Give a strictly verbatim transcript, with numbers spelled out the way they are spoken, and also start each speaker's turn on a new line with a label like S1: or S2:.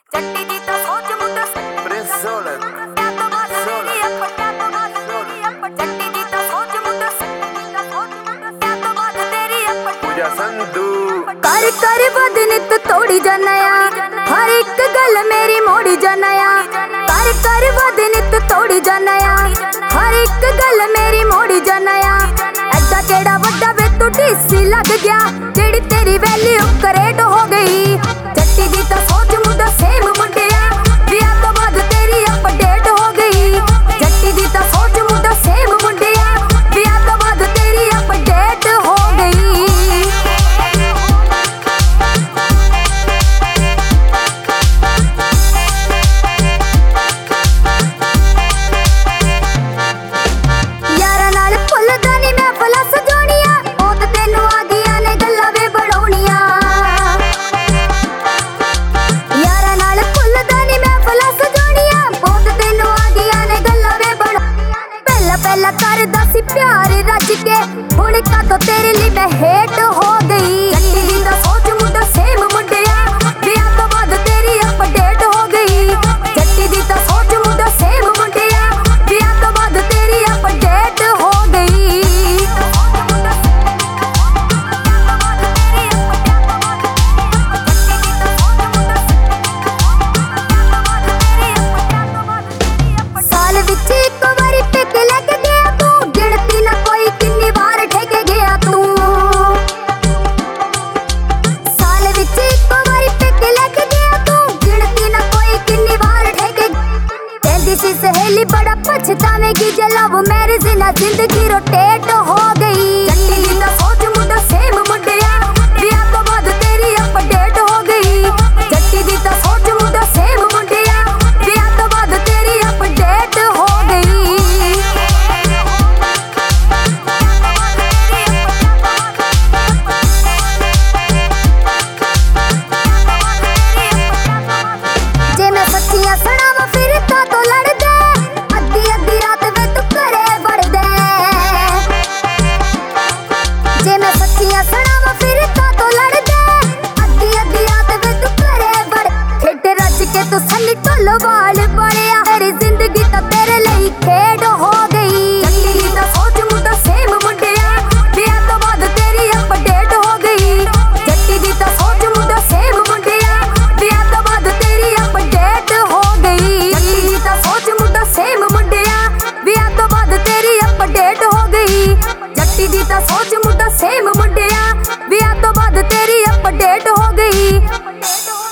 S1: जट्टी दी तो सोच मुंडा
S2: Prince Solar. पूजा संधू
S1: कर कर बदनित तोड़ी जनाया हर एक गल मेरी मोड़ी जनाया कर कर बदनित तोड़ी जनाया हर एक गल मेरी मोड़ी जनाया ऐसा केड़ा वड्डा वे तू ढीसी लग गया जेड़ी तेरी वैल्यू करेट हो गई। जट्टी दी तो सोच मुंडा सेम मुंडिया विआह तो बाद तेरी अपडेट हो गई। जट्टी दी तो सोच मुंडा सेम मुंडिया विआह तो बाद तेरी अपडेट हो गई। प्यार रज के हुण का तो तेरे लिए मैं हेट हो गई। जट्टी दी तो सोच मुंडा सेम मुंडिया विआह तो बाद तेरी अपडेट हो गई। जट्टी दी तो सोच मुंडा सेम मुंडिया विआह तो बाद तेरी अपडेट हो गई। साल विच इक वारी पिक लग गया तू गिनती ना कोई किन्नी बार ठेके गया तू। साल विच इक वारी पिक लग गया तू गिनती ना कोई किन्नी बार ठेके। कहंदी सी सहेली बड़ा पछतावेगी जे लव मैरिज ना जिंदगी रोटेट हो गई। जट्टी दी तो सोच मुंडा सेम मुंडिया विआह तो बाद तेरी अपडेट हो गई। जट्टी दी तो सोच मुंडा सेम मुंडिया विआह तो बाद तेरी अपडेट हो गई। जे मैं सच्चियां सुनावा फिर ता तो लड़ दे अद्धी अद्धी रात वे तू घरे वड़ दे। जे मैं सच्चियां सुनावा फिर ता तो लड़ दे अद्धी अद्धी रात वे तू घरे वड़। खेड रज के तू सन्नी ढोलवाल बनिया मेरी जिंदगी तो तेरे लिए खेड हो गई। जट्टी दी तो सोच मुंडा सेम मुंडिया विआह तो बाद तेरी अपडेट हो गई। जट्टी दी तो सोच मुंडा सेम मुंडिया विआह तो बाद तेरी अपडेट हो गई। जट्टी दी तो सोच मुंडा सेम मुंडिया विआह तो बाद तेरी अपडेट हो गई। जट्टी दी तो सोच मुंडा सेम मुंडिया विआह तो बाद तेरी अपडेट हो गई।